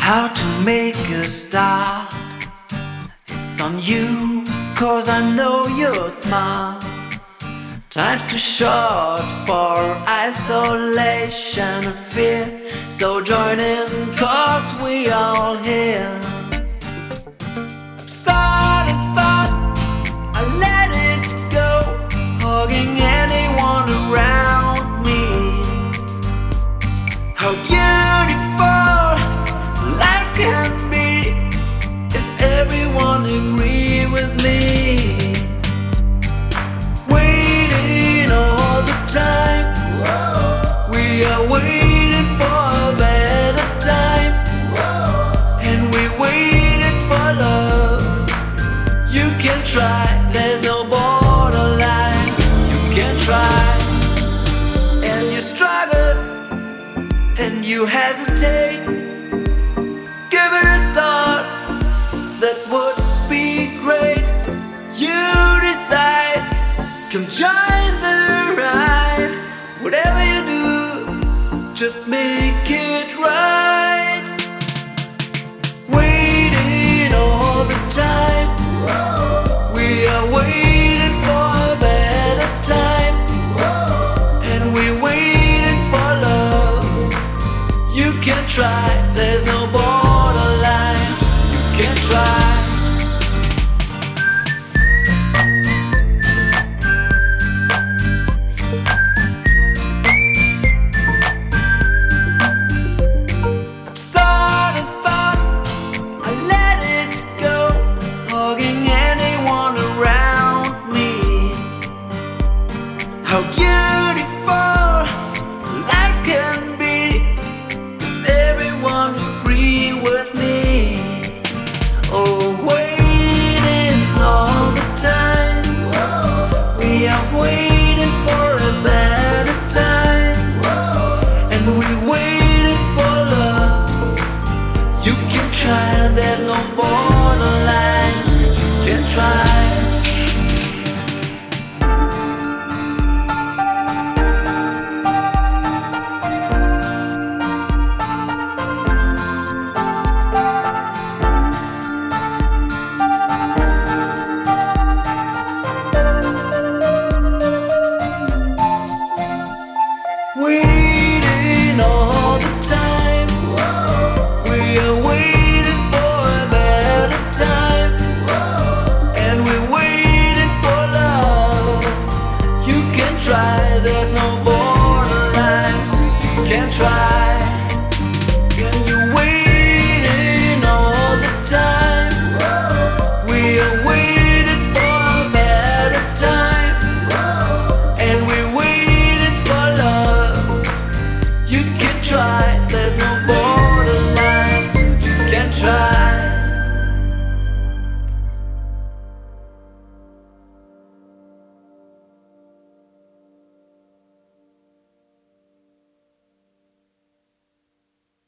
How to make a start? It's on you, 'cause I know you're smart. Time's too short for isolation and fear. So join in, 'cause we all here. Sudden thought, I let it go, hugging anyone around me. How beautiful life can be if everyone agree with me. Waiting all the time, we are waiting for a better time, and we waited for love. You can try, there's no borderline. You can try, and you struggle, and you hesitate. Give it a start, that would be great. You decide, come join the ride. Whatever you do, just make it right.